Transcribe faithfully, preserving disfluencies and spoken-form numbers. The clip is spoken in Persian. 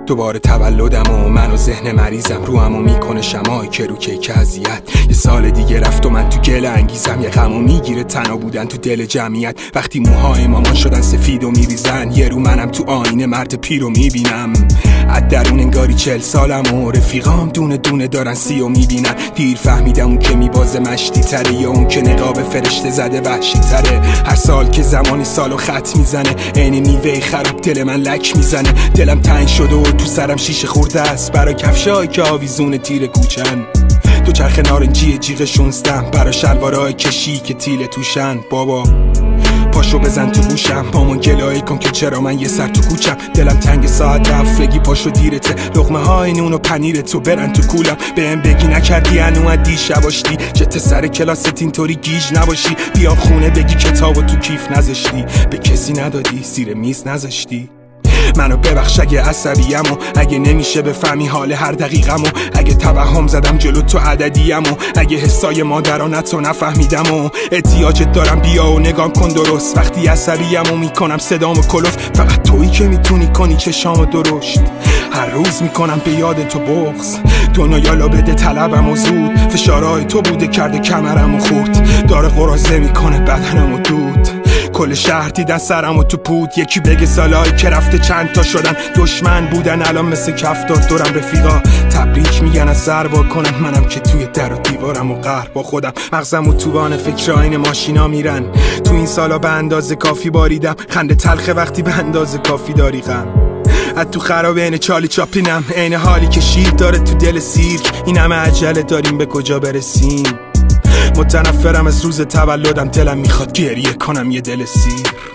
دوباره تولدم و من و ذهن مریضم رو همو میکنه شمای که رو کیک اذیت. یه سال دیگه رفت و من تو گل انگیزم، یه غمو میگیره تنها بودن تو دل جمعیت. وقتی موهای مامان شدن سفید و میریزن، یه رو منم تو آینه مرد پیرو میبینم. از درون انگاری چل سالم و رفیقام دونه دونه دارن سی و میبینن. دیر فهمیدم اون که میبازه مشتی تره یا اون که نقاب فرشته زده وحشی تره. هر سال که زمانی سالو خط میزنه، عین میوه خراب دل من لک میزنه. دلم تنگ شده و تو سرم شیشه خورده است برا کفشای که آویزون تیر کوچن. دو چرخ نارنجی جیغ شونستم برا شلوارای کشی که تیله توشن. بابا پاشو بزن تو گوشم، مامان گلایی کن که چرا من یه سر تو کوچم. دلم تنگ ساعت رفلگی پاشو دیرته، لقمه های نون و پنیر تو برن تو کولم. بهم بگی نکردی هنو دیشب آشتی، جت سر کلاست اینطوری گیج نباشی. بیا خونه بگی کتابو تو کیف نذاشتی، به کسی ندادی زیر میز نذاشتی. منو ببخش اگه عصبیم و اگه نمیشه بفهمی حال هر دقیقم و اگه توهم زدم جلو تو عددیم و اگه حسای مادرانت رو نفهمیدم و احتیاجت دارم بیا و نگام کن درست. وقتی عصبیم و میکنم صدامو کلوف، فقط تویی که میتونی کنی چشامو درشت. هر روز میکنم به یاد تو بغض، دنیا لا بده طلبم و زود. فشارهای تو بوده کرده کمرم و خورد، داره قرازه میکنه بدنم و دود. کل شهر دیدن سرم و تو پود، یکی بگه سالایی که رفته چند تا شدن دشمن بودن الان مثل کفتار دورم. رفیقا تبریک میگن از سر وا کنن، منم که توی در و دیوارم و قهر با خودم. مغزم و توبان فکر آین ماشینا میرن، تو این سالا به اندازه کافی باریدم. خنده تلخه وقتی به اندازه کافی داری غم. از تو خرابه اینه چالی چاپینم، عین حالی که شیر داره تو دل سیرک. این همه عجله داریم به کجا برسیم؟ متنفرم از روز تولدم، دلم میخواد گریه کنم یه دل سیر.